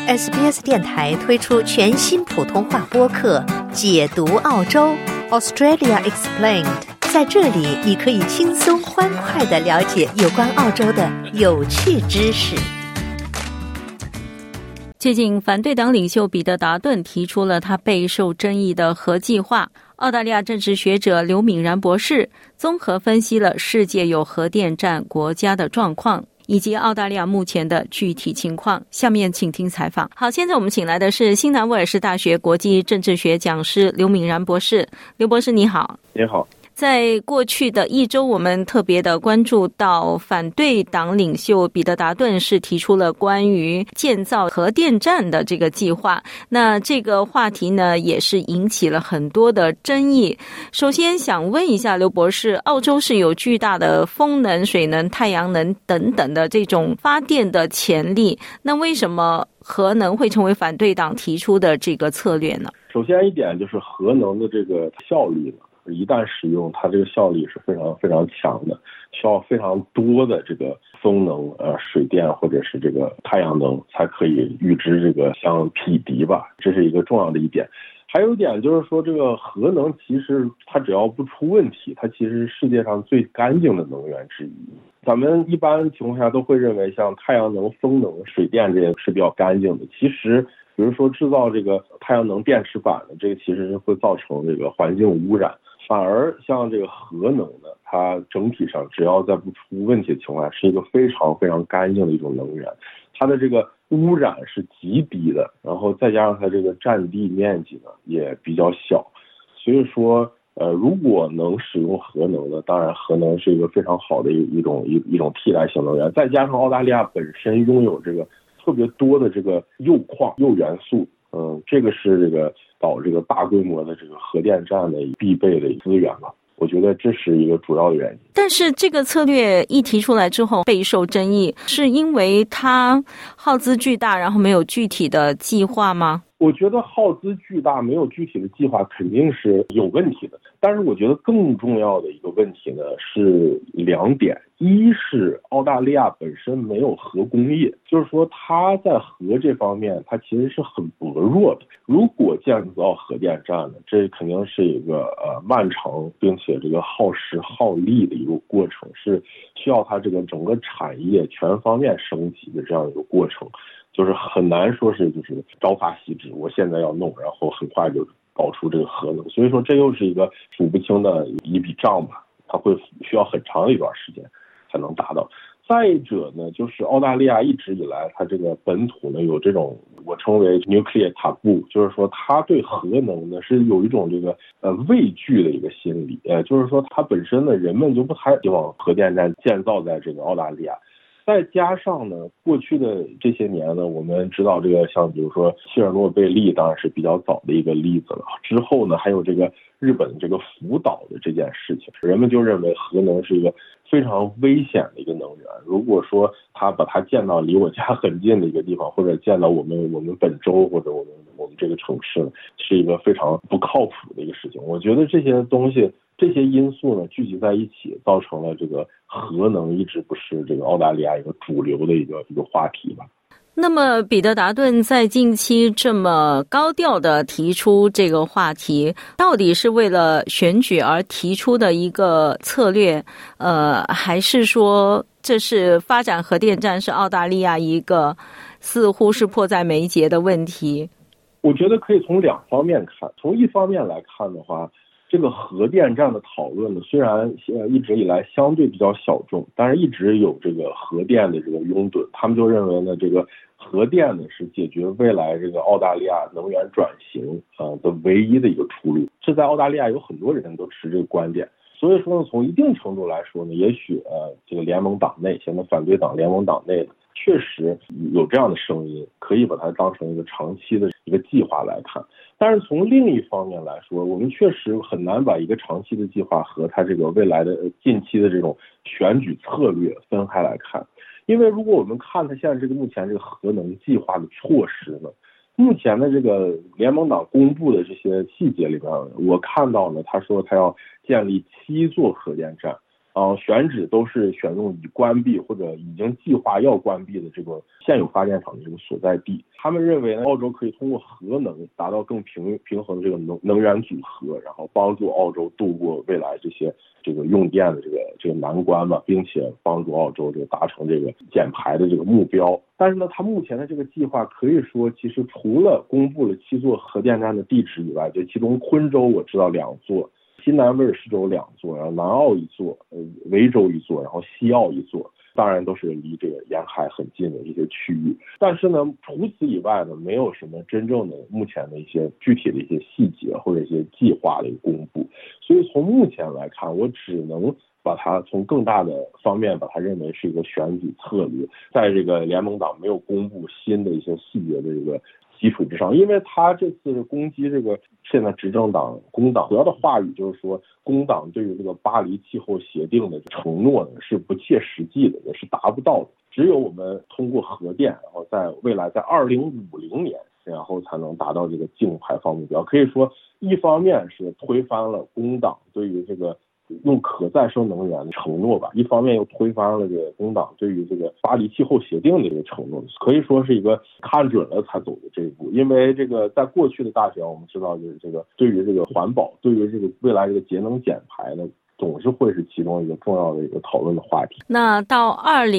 SBS 电台推出全新普通话播客《解读澳洲 Australia Explained》，在这里你可以轻松欢快地了解有关澳洲的有趣知识。 最近反对党领袖彼得·达顿提出了他备受争议的核计划。澳大利亚政治学者刘敏然博士综合分析了世界有核电站国家的状况以及澳大利亚目前的具体情况。下面请听采访。好，现在我们请来的是新南威尔士大学国际政治学讲师刘敏然博士。刘博士你好。 你好。 在过去的一周，我们特别的关注到反对党领袖彼得·达顿是提出了关于建造核电站的这个计划。那这个话题呢，也是引起了很多的争议。首先想问一下刘博士，澳洲是有巨大的风能、水能、太阳能等等的这种发电的潜力，那为什么核能会成为反对党提出的这个策略呢？ 首先一点就是核能的这个效率呢，一旦使用，它这个效率是非常非常强的，需要非常多的这个风能、水电或者是这个太阳能才可以与之这个相匹敌吧，这是一个重要的一点。还有一点就是说，这个核能其实它只要不出问题，它其实是世界上最干净的能源之一。咱们一般情况下都会认为像太阳能、风能、水电这些是比较干净的，其实比如说制造这个太阳能电池板的，这个其实是会造成这个环境污染。反而像这个核能呢，它整体上只要在不出问题的情况下，是一个非常非常干净的一种能源，它的这个污染是极低的，然后再加上它这个占地面积呢也比较小，所以说如果能使用核能呢，当然核能是一个非常好的一种替代性能源，再加上澳大利亚本身拥有这个特别多的这个铀矿、铀元素，这个是这个搞这个大规模的这个核电站的必备的资源吧。我觉得这是一个主要的原因。 但是这个策略一提出来之后备受争议，是因为它耗资巨大，然后没有具体的计划吗？ 我觉得耗资巨大没有具体的计划肯定是有问题的，但是我觉得更重要的一个问题呢是两点。一是澳大利亚本身没有核工业，就是说它在核这方面它其实是很薄弱的。如果建造核电站呢，这肯定是一个漫长并且这个耗时耗力的一个过程，是需要它这个整个产业全方面升级的这样一个过程，就是很难说是就是朝发夕拾，我现在要弄，然后很快就搞出这个核能。所以说这又是一个数不清的一笔账吧，它会需要很长的一段时间才能达到。再者呢，就是澳大利亚一直以来它这个本土呢有这种我称为 nuclear taboo， 就是说它对核能呢是有一种这个畏惧的一个心理，就是说它本身呢人们就不太希望核电站建造在这个澳大利亚。再加上呢，过去的这些年呢，我们知道这个像比如说切尔诺贝利当然是比较早的一个例子了。之后呢，还有这个日本这个福岛的这件事情，人们就认为核能是一个非常危险的一个能源。如果说它把它建到离我家很近的一个地方，或者建到我们本州或者我们这个城市，是一个非常不靠谱的一个事情。我觉得这些东西。这些因素呢聚集在一起，造成了这个核能一直不是这个澳大利亚一个主流的一个话题吧。 那么彼得·达顿在近期这么高调的提出这个话题，到底是为了选举而提出的一个策略，还是说这是发展核电站是澳大利亚一个似乎是迫在眉睫的问题？ 我觉得可以从两方面看。从一方面来看的话，这个核电站的讨论呢，虽然一直以来相对比较小众，但是一直有这个核电的这个拥趸。他们就认为呢，这个核电呢是解决未来这个澳大利亚能源转型的唯一的一个出路。这在澳大利亚有很多人都持这个观点。所以说呢，从一定程度来说呢，也许这个联盟党内，现在反对党联盟党内的确实有这样的声音，可以把它当成一个长期的一个计划来看。但是从另一方面来说，我们确实很难把一个长期的计划和它这个未来的近期的这种选举策略分开来看。因为如果我们看它现在这个目前这个核能计划的措施呢，目前的这个联盟党公布的这些细节里边，我看到呢，他说他要建立7座核电站， 选址都是选用已关闭或者已经计划要关闭的这个现有发电厂的这个所在地。他们认为呢，澳洲可以通过核能达到更平衡的这个能源组合，然后帮助澳洲度过未来这个用电的这个难关吧，并且帮助澳洲达成这个减排的这个目标。但是呢，他目前的这个计划可以说，其实除了公布了7座核电站的地址以外，就其中昆州我知道2座。新南威尔士州2座，然后南澳1座，维州1座，然后西澳1座，当然都是离这个沿海很近的这些区域。但是呢，除此以外呢，没有什么真正的目前的一些具体的一些细节或者一些计划的公布。所以从目前来看，我只能把它从更大的方面把它认为是一个选举策略，在这个联盟党没有公布新的一些细节的这个基础之上，因为他这次攻击这个现在执政党工党，主要的话语就是说，工党对于这个巴黎气候协定的承诺呢是不切实际的，也是达不到的。只有我们通过核电，然后在未来在2050年，然后才能达到这个净排放目标。可以说，一方面是推翻了工党对于这个用可再生能源的承诺吧，一方面又推翻了这个工党对于这个巴黎气候协定的这个承诺，可以说是一个看准了才走的这一步。因为这个在过去的大选，我们知道就是这个对于这个环保，对于这个未来这个节能减排呢，总是会是其中一个重要的一个讨论的话题。 那到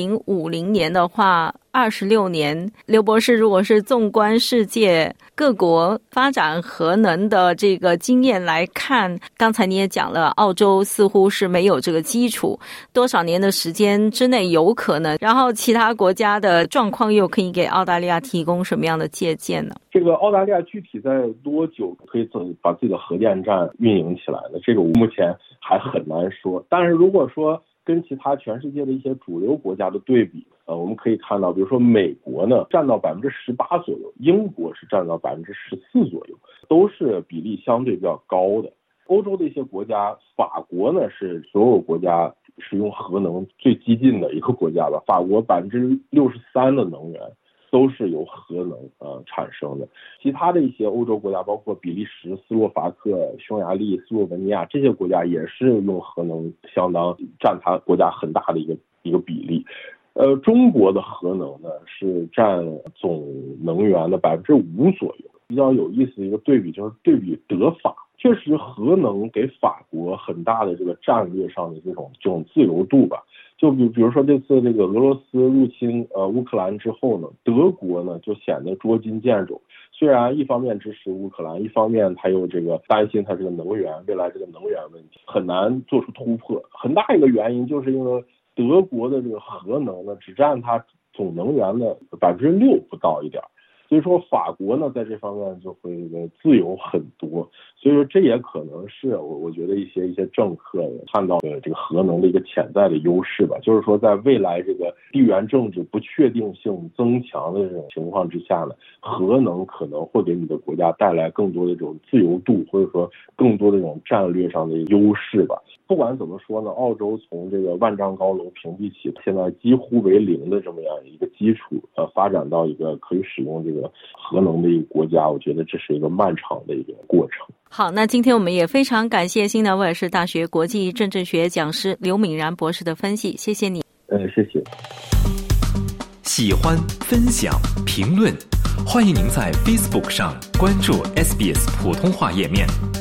2050年的话，26年，刘博士如果是纵观世界各国发展核能的这个经验来看，刚才你也讲了，澳洲似乎是没有这个基础，多少年的时间之内有可能，然后其他国家的状况又可以给澳大利亚提供什么样的借鉴呢？ 这个澳大利亚具体在多久可以把自己的核电站运营起来呢？这个目前还很难说。但是如果说跟其他全世界的一些主流国家的对比，我们可以看到，比如说美国呢占到18%左右，英国是占到14%左右，都是比例相对比较高的。欧洲的一些国家，法国呢是所有国家使用核能最激进的一个国家吧，法国63%的能源都是由核能产生的。其他的一些欧洲国家，包括比利时、斯洛伐克、匈牙利、斯洛文尼亚，这些国家也是用核能相当占它国家很大的一个比例。中国的核能呢是占总能源的5%左右。比较有意思的一个对比就是对比德法，确实核能给法国很大的这个战略上的这种自由度吧。就比如说这次这个俄罗斯入侵乌克兰之后呢，德国呢就显得捉襟见肘。虽然一方面支持乌克兰，一方面他又这个担心他这个能源未来这个能源问题很难做出突破。很大一个原因就是因为德国的这个核能呢只占它总能源的6%不到一点。所以说法国呢在这方面就会自由很多，所以说这也可能是我觉得一些政客看到的这个核能的一个潜在的优势吧，就是说在未来这个地缘政治不确定性增强的这种情况之下呢，核能可能会给你的国家带来更多的这种自由度，或者说更多的这种战略上的优势吧。不管怎么说呢，澳洲从这个万丈高楼屏蔽起，现在几乎为零的这么样一个基础，发展到一个可以使用这个核能的一个国家，我觉得这是一个漫长的一个过程。 好，那今天我们也非常感谢新南威尔士大学国际政治学讲师刘敏然博士的分析，谢谢你。 谢谢。 喜欢、分享、评论，欢迎您在 Facebook 上关注 SBS 普通话页面。